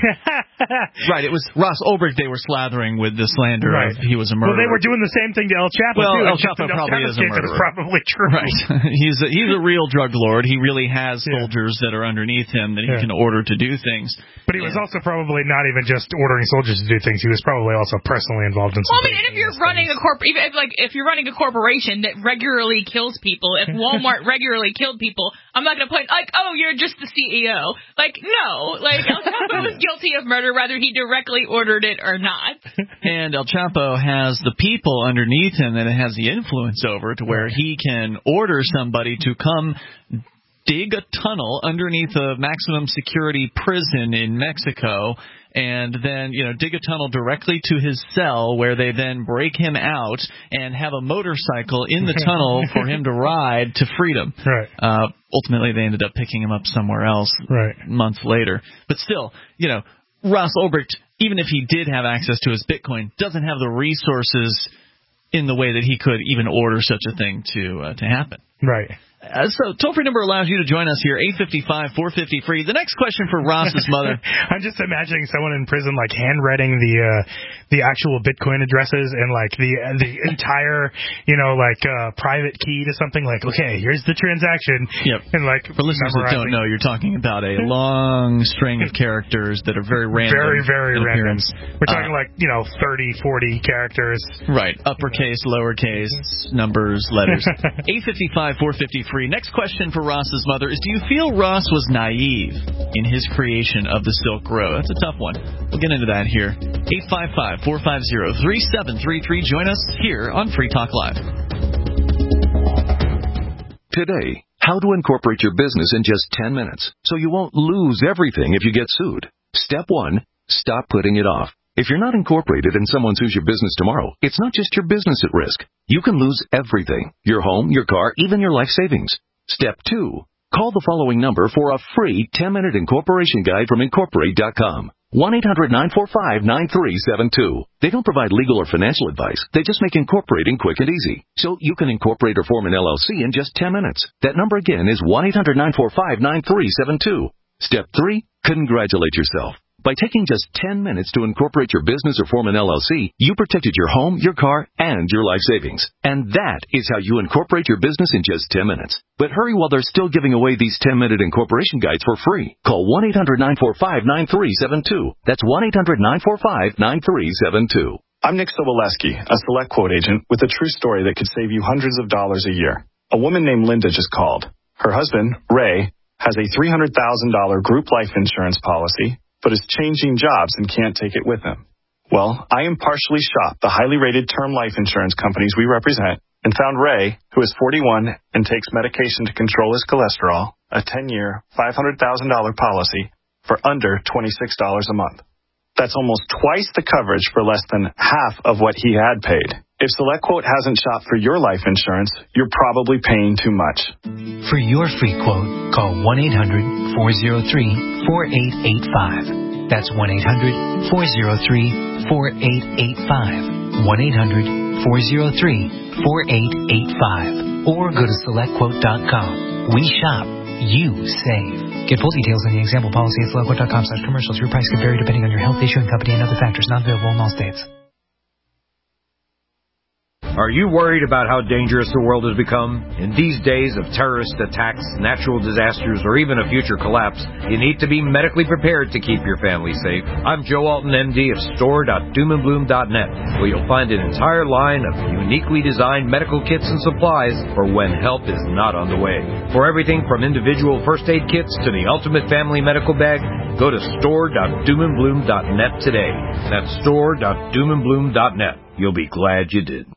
right. It was Ross Ulbricht they were slathering with the slander right. of he was a murderer. Well, they were doing the same thing to El Chapo, well, too. El Chapo probably El is a murderer. It's probably true. Right. he's, a, he's a real drug lord. He really has yeah. soldiers that are underneath him that he yeah. can order to do things. But he was yeah. also probably not even just ordering soldiers to do things. He was probably also personally involved in some Well, I mean, and if you're running things. a corp, even if, like, if you're running a corporation that regularly kills people, if Walmart regularly killed people, I'm not going to put, like, oh, you're just the C E O. Like, no. Like, El Chapo was guilty of murder, whether he directly ordered it or not. And El Chapo has the people underneath him that it has the influence over to where he can order somebody to come dig a tunnel underneath a maximum security prison in Mexico and then, you know, dig a tunnel directly to his cell where they then break him out and have a motorcycle in the tunnel for him to ride to freedom. Right. Uh, ultimately, they ended up picking him up somewhere else right. months later. But still, you know, Ross Ulbricht, even if he did have access to his Bitcoin, doesn't have the resources in the way that he could even order such a thing to uh, to happen. Right. Uh, so, toll-free number allows you to join us here, eight five five, four five zero, free. The next question for Ross's mother. I'm just imagining someone in prison, like, handwriting the uh, the actual Bitcoin addresses and, like, the the entire, you know, like, uh, private key to something. Like, okay, here's the transaction. Yep. And, like, for listeners that don't know, you're talking about a long string of characters that are very random. Very, very random. We're talking, uh, like, you know, thirty, forty characters. Right. Uppercase, lowercase, numbers, letters. eight five five, four five zero, free. Next question for Ross's mother is, do you feel Ross was naive in his creation of the Silk Road? That's a tough one. We'll get into that here. eight five five, four five zero, three seven three three. Join us here on Free Talk Live. Today, how to incorporate your business in just ten minutes so you won't lose everything if you get sued. Step one, stop putting it off. If you're not incorporated and someone sues your business tomorrow, it's not just your business at risk. You can lose everything. Your home, your car, even your life savings. Step two, call the following number for a free ten-minute incorporation guide from Incorporate dot com. one eight hundred, nine four five, nine three seven two. They don't provide legal or financial advice. They just make incorporating quick and easy. So you can incorporate or form an L L C in just ten minutes. That number again is one eight hundred, nine four five, nine three seven two. Step three, congratulate yourself. By taking just ten minutes to incorporate your business or form an L L C, you protected your home, your car, and your life savings. And that is how you incorporate your business in just ten minutes. But hurry while they're still giving away these ten-minute incorporation guides for free. Call one eight hundred, nine four five, nine three seven two. That's one eight hundred, nine four five, nine three seven two. I'm Nick Soboleski, a Select Quote agent with a true story that could save you hundreds of dollars a year. A woman named Linda just called. Her husband, Ray, has a three hundred thousand dollars group life insurance policy, but is changing jobs and can't take it with him. Well, I impartially shopped the highly rated term life insurance companies we represent and found Ray, who is forty-one and takes medication to control his cholesterol, a ten-year, five hundred thousand dollars policy for under twenty-six dollars a month. That's almost twice the coverage for less than half of what he had paid. If SelectQuote hasn't shopped for your life insurance, you're probably paying too much. For your free quote, call one eight hundred, four oh three, four eight eight five. That's one eight hundred, four oh three, four eight eight five. one eight hundred four oh three four eight eight five. Or go to select quote dot com. We shop. You save. Get full details on the example policy at select quote dot com slash commercials. Your price could vary depending on your health, issuing company, and other factors not available in all states. Are you worried about how dangerous the world has become? In these days of terrorist attacks, natural disasters, or even a future collapse, you need to be medically prepared to keep your family safe. I'm Joe Alton, M D of store dot doom and bloom dot net, where you'll find an entire line of uniquely designed medical kits and supplies for when help is not on the way. For everything from individual first aid kits to the ultimate family medical bag, go to store dot doom and bloom dot net today. That's store dot doom and bloom dot net. You'll be glad you did.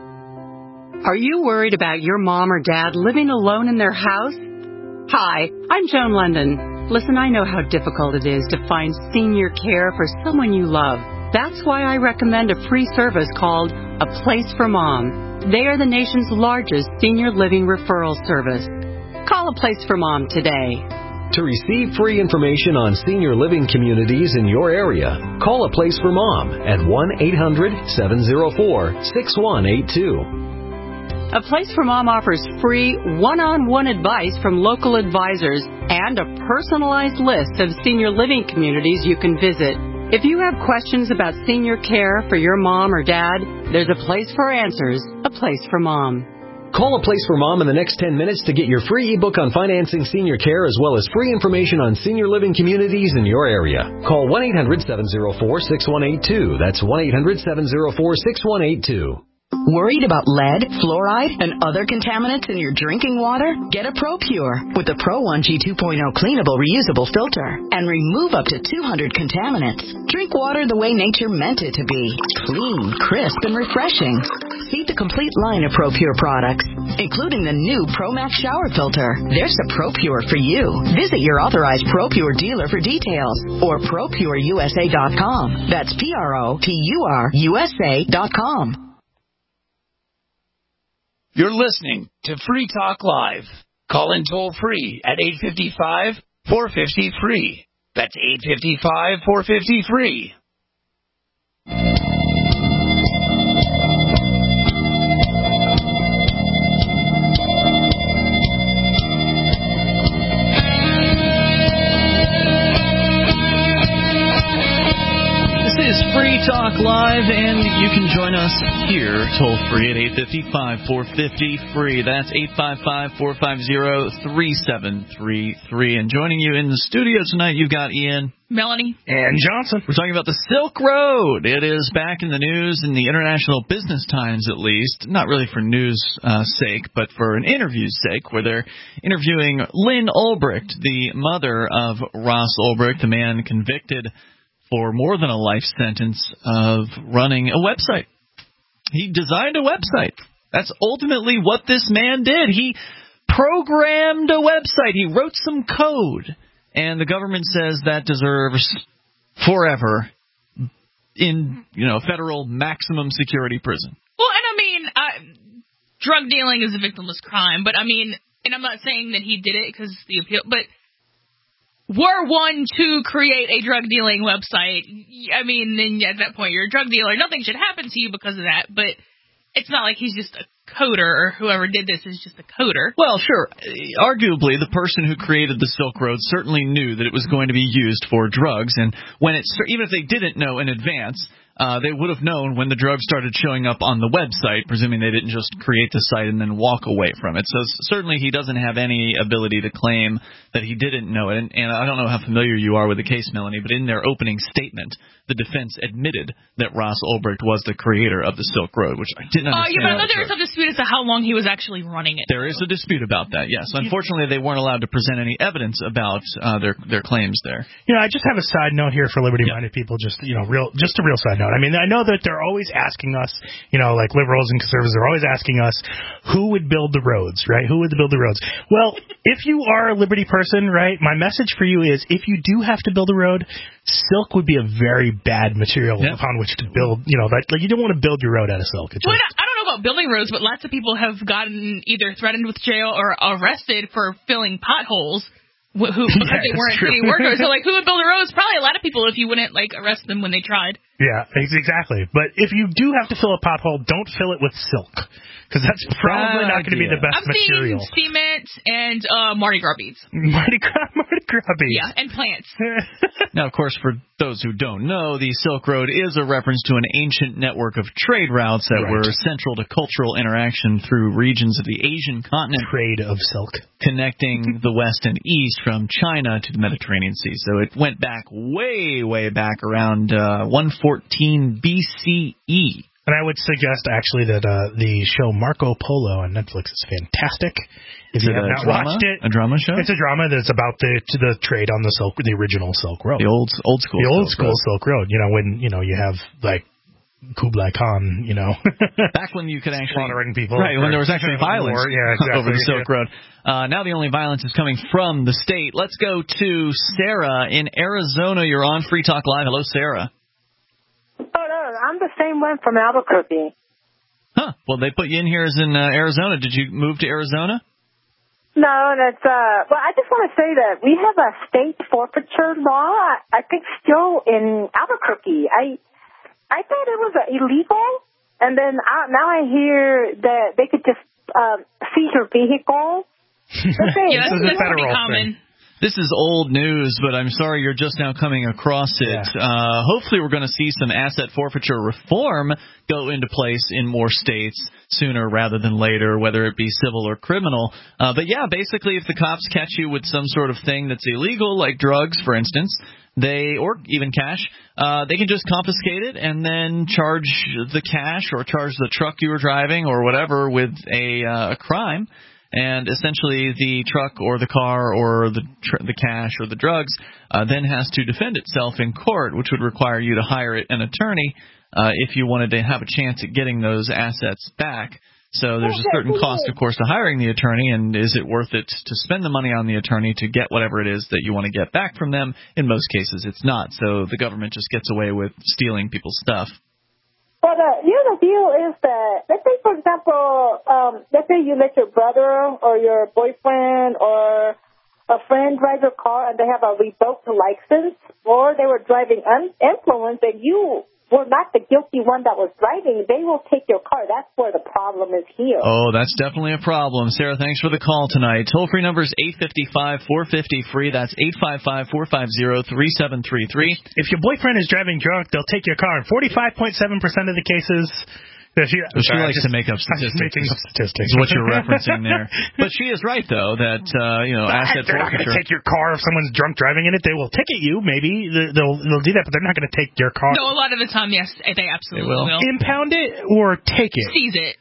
Are you worried about your mom or dad living alone in their house? Hi, I'm Joan London. Listen, I know how difficult it is to find senior care for someone you love. That's why I recommend a free service called A Place for Mom. They are the nation's largest senior living referral service. Call A Place for Mom today. To receive free information on senior living communities in your area, call A Place for Mom at one eight hundred seven oh four six one eight two. A Place for Mom offers free one-on-one advice from local advisors and a personalized list of senior living communities you can visit. If you have questions about senior care for your mom or dad, there's a place for answers, A Place for Mom. Call A Place for Mom in the next ten minutes to get your free ebook on financing senior care as well as free information on senior living communities in your area. Call one eight hundred seven oh four six one eight two. That's one eight hundred seven oh four six one eight two. Worried about lead, fluoride, and other contaminants in your drinking water? Get a ProPure with the Pro one G two point oh cleanable reusable filter and remove up to two hundred contaminants. Drink water the way nature meant it to be. Clean, crisp, and refreshing. See the complete line of ProPure products, including the new ProMax shower filter. There's a ProPure for you. Visit your authorized ProPure dealer for details or pro pure U S A dot com. That's P R O P U R U S A dot com. You're listening to Free Talk Live. Call in toll free at eight five five, four five zero, free. That's eight five five, four five zero, free. Free Talk Live, and you can join us here toll free at eight five five, four five zero, free. That's eight five five, four five zero, three seven three three. And joining you in the studio tonight, you've got Ian, Melanie, and Johnson. We're talking about the Silk Road. It is back in the news in the International Business Times, at least. Not really for news uh, sake, but for an interview's sake, where they're interviewing Lynn Ulbricht, the mother of Ross Ulbricht, the man convicted for more than a life sentence of running a website. He designed a website. That's ultimately what this man did. He programmed a website. He wrote some code. And the government says that deserves forever in, you know, federal maximum security prison. Well, and I mean, uh, drug dealing is a victimless crime. But, I mean, and I'm not saying that he did it because the appeal, but were one to create a drug dealing website, I mean, then at that point you're a drug dealer. Nothing should happen to you because of that, but it's not like he's just a coder or whoever did this is just a coder. Well, sure. Arguably, the person who created the Silk Road certainly knew that it was going to be used for drugs, and when it, even if they didn't know in advance, Uh, they would have known when the drugs started showing up on the website, presuming they didn't just create the site and then walk away from it. So certainly he doesn't have any ability to claim that he didn't know it. And, and I don't know how familiar you are with the case, Melanie, but in their opening statement, the defense admitted that Ross Ulbricht was the creator of the Silk Road, which I didn't understand. Oh, yeah, but I thought there was some dispute as to how long he was actually running it. There is a dispute about that, yes. Unfortunately, they weren't allowed to present any evidence about uh, their their claims there. You know, I just have a side note here for liberty-minded yeah. people, just, you know, real, just a real side note. I mean, I know that they're always asking us, you know, like liberals and conservatives are always asking us, who would build the roads, right? Who would build the roads? Well, if you are a liberty person, right, my message for you is if you do have to build a road, silk would be a very bad material yeah. upon which to build, you know, that, like you don't want to build your road out of silk. It's well, just, I don't know about building roads, but lots of people have gotten either threatened with jail or arrested for filling potholes. Who, because yeah, they weren't city workers. So, like, who would build the roads? Probably a lot of people if you wouldn't, like, arrest them when they tried. Yeah, exactly. But if you do have to fill a pothole, don't fill it with silk, because that's probably not going to be the best I'm material. seeing cement and uh, Mardi Gras beads. Mardi Gras, Mardi Gras beads. Yeah, and plants. Now, of course, for those who don't know, the Silk Road is a reference to an ancient network of trade routes that Right. were central to cultural interaction through regions of the Asian continent. Trade of silk. Connecting the West and East from China to the Mediterranean Sea. So it went back way, way back around uh, one fourteen B C E. And I would suggest, actually, that uh, the show Marco Polo on Netflix is fantastic. If Is you it have a not drama? watched it, A drama show? It's a drama that's about the the trade on the Silk, the original Silk Road, The old old school the old Silk school Road. Silk Road. You know, when you know you have like Kublai Khan, you know, back when you could actually slaughtering people, right? When for- there was actually for violence war. Yeah, exactly. over the Silk Yeah. Road. Uh, now the only violence is coming from the state. Let's go to Sarah in Arizona. You're on Free Talk Live. Hello, Sarah. Oh, no, I'm the same one from Albuquerque. Huh. Well, they put you in here as in uh, Arizona. Did you move to Arizona? No, that's, uh, well, I just want to say that we have a state forfeiture law, I think still in Albuquerque. I, I thought it was uh, illegal, and then I, now I hear that they could just, um, seize your vehicle. Yeah, that's, that's pretty common. This is old news, but I'm sorry you're just now coming across it. Yeah. Uh, hopefully we're going to see some asset forfeiture reform go into place in more states sooner rather than later, whether it be civil or criminal. Uh, but yeah, basically if the cops catch you with some sort of thing that's illegal, like drugs, for instance, they or even cash, uh, they can just confiscate it and then charge the cash or charge the truck you were driving or whatever with a, uh, a crime. And essentially the truck or the car or the tr- the cash or the drugs uh, then has to defend itself in court, which would require you to hire an attorney uh, if you wanted to have a chance at getting those assets back. So there's a certain cost, of course, to hiring the attorney, and is it worth it to spend the money on the attorney to get whatever it is that you want to get back from them? In most cases, it's not. So the government just gets away with stealing people's stuff. But, uh, you know, the deal is that, let's say, for example, um, let's say you let your brother or your boyfriend or a friend drive your car and they have a revoked license, or they were driving uninfluenced and you were not the guilty one that was driving, they will take your car. That's where the problem is here. Oh, that's definitely a problem. Sarah, thanks for the call tonight. Toll-free number is eight five five, four five zero, free. That's eight five five, four five zero, three seven three three. If your boyfriend is driving drunk, they'll take your car. In forty-five point seven percent of the cases... Yeah, she, well, she sorry, likes just, to make up statistics. Making up statistics. Is what you're referencing there. But she is right, though, that, uh, you know, asset they're not going forfeiture. to take your car if someone's drunk driving in it. They will ticket you, maybe. They'll they'll do that, but they're not going to take your car. No, a lot of the time, yes, they absolutely They will. will. Impound it or take it? Seize it.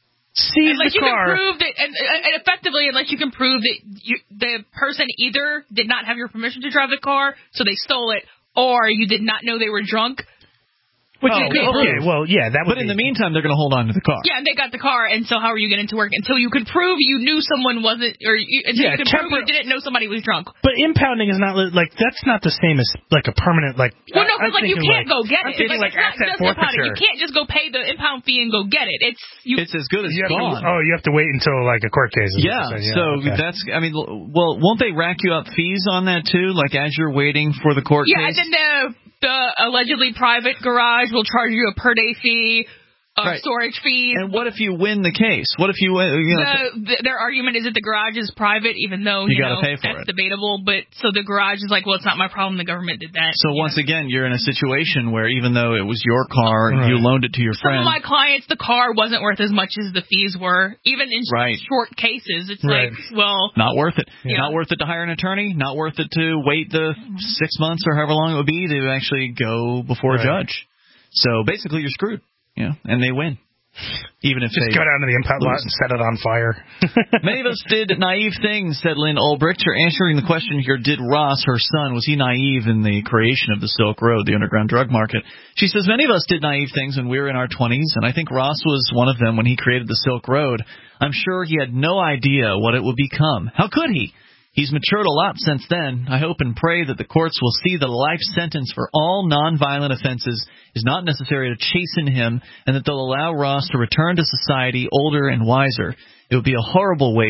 Seize unless the you car. can prove that, and, and effectively, unless you can prove that you, the person either did not have your permission to drive the car, so they stole it, or you did not know they were drunk. Which oh, is okay, okay. Well, yeah, that would But in be... the meantime, they're going to hold on to the car. Yeah, and they got the car, and so how are you getting to work? Until you could prove you knew someone wasn't, or you, until Yeah, you could tempor- prove you didn't know somebody was drunk. But impounding is not, like, that's not the same as, like, a permanent, like... Well, no, I'm because, like, you thinking, can't like, go get I'm it. thinking, Like, like, it's not asset just impounding. forfeiture. You can't just go pay the impound fee and go get it. It's you. It's as good as You have gone. to, oh, you have to wait until, like, a court case. Is Yeah, what you're saying. so okay. that's, I mean, well, won't they rack you up fees on that, too? Like, as you're waiting for the court Yeah, case? and then the the allegedly private garage will charge you a per day fee, uh, Right. storage fees. And what if you win the case? What if you win? You know, The, the, their argument is that the garage is private, even though You you, gotta know pay for that's it. debatable. But so the garage is like, well, it's not my problem. The government did that. so once again, you're in a situation where even though it was your car, Right. you loaned it to your Some friend. of my clients, the car wasn't worth as much as the fees were, even in Right. short cases. It's Right. like, well, Not worth it. Yeah. Not worth it to hire an attorney. Not worth it to wait the six months or however long it would be to actually go before Right. a judge. So basically, you're screwed. You know, and they win. Even if Just they go down to the impound lot lose. and set it on fire. Many of us did naive things, said Lynn Ulbricht. You're answering the question here, did Ross, her son, was he naive in the creation of the Silk Road, the underground drug market? She says, many of us did naive things when we were in our twenties, and I think Ross was one of them when he created the Silk Road. I'm sure he had no idea what it would become. How could he? He's matured a lot since then. I hope and pray that the courts will see that a life sentence for all nonviolent offenses is not necessary to chasten him, and that they'll allow Ross to return to society older and wiser. It would be a horrible waste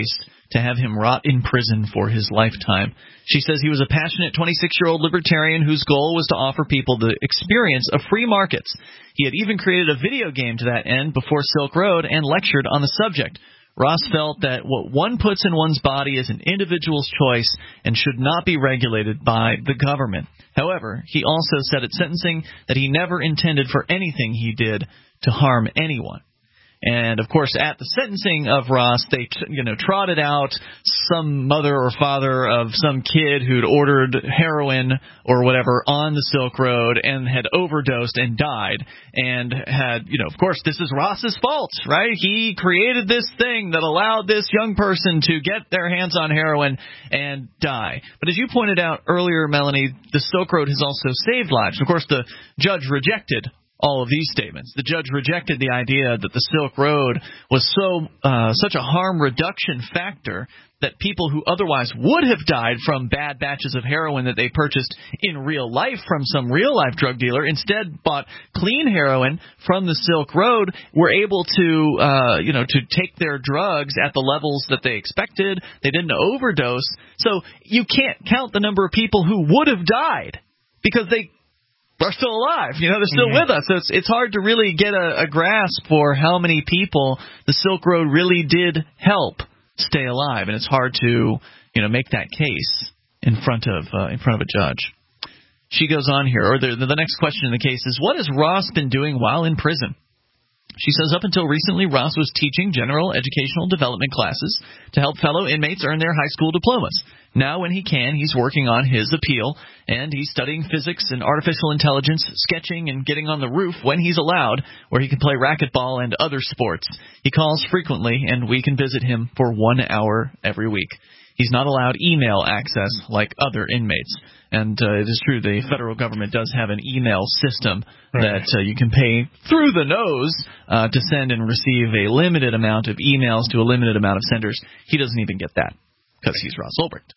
to have him rot in prison for his lifetime. She says he was a passionate twenty-six-year-old libertarian whose goal was to offer people the experience of free markets. He had even created a video game to that end before Silk Road and lectured on the subject. Ross felt that what one puts in one's body is an individual's choice and should not be regulated by the government. However, he also said at sentencing that he never intended for anything he did to harm anyone. And, of course, at the sentencing of Ross, they, you know, trotted out some mother or father of some kid who'd ordered heroin or whatever on the Silk Road and had overdosed and died and had, you know, of course, this is Ross's fault, right? He created this thing that allowed this young person to get their hands on heroin and die. But as you pointed out earlier, Melanie, the Silk Road has also saved lives. Of course, the judge rejected all of these statements. The judge rejected the idea that the Silk Road was so uh, such a harm reduction factor that people who otherwise would have died from bad batches of heroin that they purchased in real life from some real-life drug dealer instead bought clean heroin from the Silk Road, were able to, uh, you know, to take their drugs at the levels that they expected. They didn't overdose. So you can't count the number of people who would have died because they are still alive. You know, they're still mm-hmm. with us. So it's, it's hard to really get a, a grasp for how many people the Silk Road really did help stay alive, and it's hard to, you know, make that case in front of uh, in front of a judge. She goes on here, or the, the next question in the case is, what has Ross been doing while in prison? She says, up until recently, Ross was teaching general educational development classes to help fellow inmates earn their high school diplomas. Now, when he can, he's working on his appeal, and he's studying physics and artificial intelligence, sketching, and getting on the roof when he's allowed, where he can play racquetball and other sports. He calls frequently, and we can visit him for one hour every week. He's not allowed email access like other inmates. And uh, it is true, the federal government does have an email system right. that uh, you can pay through the nose uh, to send and receive a limited amount of emails to a limited amount of senders. He doesn't even get that because he's Ross Ulbricht.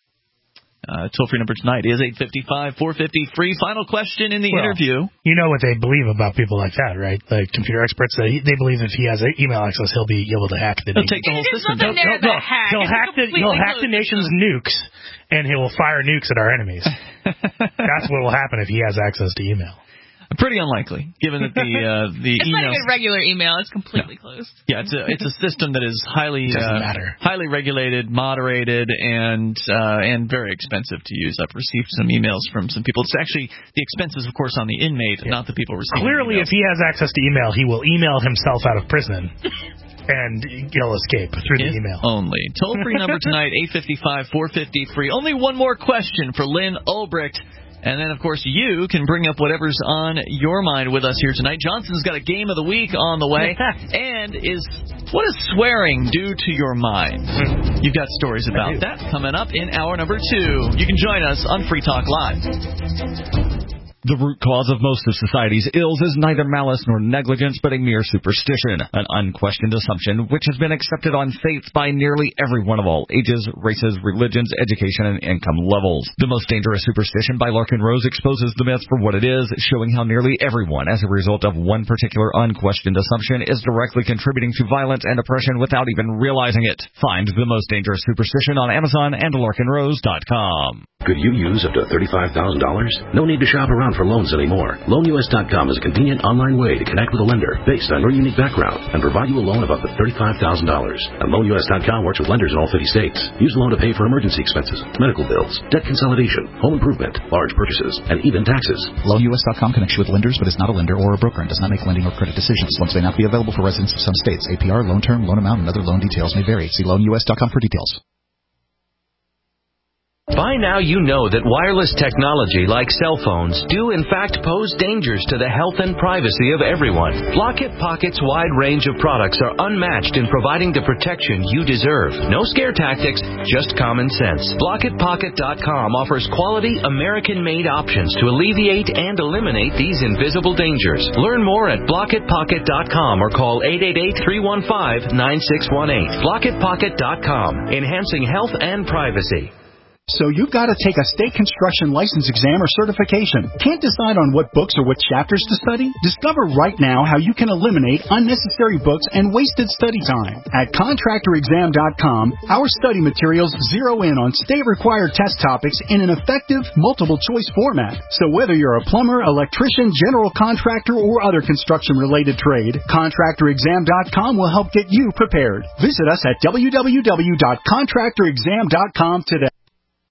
Uh, toll-free number tonight is eight five five, four five zero, free. Final question in the well, interview. You know what they believe about people like that, right? Like computer experts, they, they believe if he has email access, he'll be able to hack the He'll take the whole system. He'll, he'll, he'll, he'll hack the he'll hack the nation's nukes, and he will fire nukes at our enemies. That's what will happen if he has access to email. Pretty unlikely, given that the uh, the it's email. It's not even regular email; it's completely no. closed. Yeah, it's a it's a system that is highly doesn't uh, matter. highly regulated, moderated, and uh, and very expensive to use. I've received some emails from some people. It's actually the expenses, of course, on the inmate, yeah. not the people receiving. Clearly, emails. if he has access to email, he will email himself out of prison. And he'll escape through the if email. Only. Toll-free number tonight, eight five five, four five zero, free. Only one more question for Lynn Ulbricht. And then, of course, you can bring up whatever's on your mind with us here tonight. Johnson's got a game of the week on the way. And is what does swearing do to your mind? You've got stories about that coming up in hour number two. You can join us on Free Talk Live. The root cause of most of society's ills is neither malice nor negligence, but a mere superstition, an unquestioned assumption which has been accepted on faith by nearly everyone of all ages, races, religions, education, and income levels. The Most Dangerous Superstition by Larkin Rose exposes the myth for what it is, showing how nearly everyone, as a result of one particular unquestioned assumption, is directly contributing to violence and oppression without even realizing it. Find The Most Dangerous Superstition on Amazon and larkin rose dot com. Could you use up to thirty-five thousand dollars? No need to shop around for loans anymore. loan u s dot com is a convenient online way to connect with a lender based on your unique background and provide you a loan of up to thirty-five thousand dollars. And loan u s dot com works with lenders in all fifty states. Use the loan to pay for emergency expenses, medical bills, debt consolidation, home improvement, large purchases, and even taxes. loan u s dot com connects you with lenders but is not a lender or a broker and does not make lending or credit decisions. Loans may not be available for residents of some states. A P R, loan term, loan amount, and other loan details may vary. See loan u s dot com for details. By now you know that wireless technology like cell phones do in fact pose dangers to the health and privacy of everyone. Blockit Pocket's wide range of products are unmatched in providing the protection you deserve. No scare tactics, just common sense. Blockit Pocket dot com offers quality American-made options to alleviate and eliminate these invisible dangers. Learn more at Blockit Pocket dot com or call eight eight eight, three one five, nine six one eight. Blockit Pocket dot com, enhancing health and privacy. So you've got to take a state construction license exam or certification. Can't decide on what books or what chapters to study? Discover right now how you can eliminate unnecessary books and wasted study time. At contractor exam dot com, our study materials zero in on state-required test topics in an effective, multiple-choice format. So whether you're a plumber, electrician, general contractor, or other construction-related trade, contractor exam dot com will help get you prepared. Visit us at w w w dot contractor exam dot com today.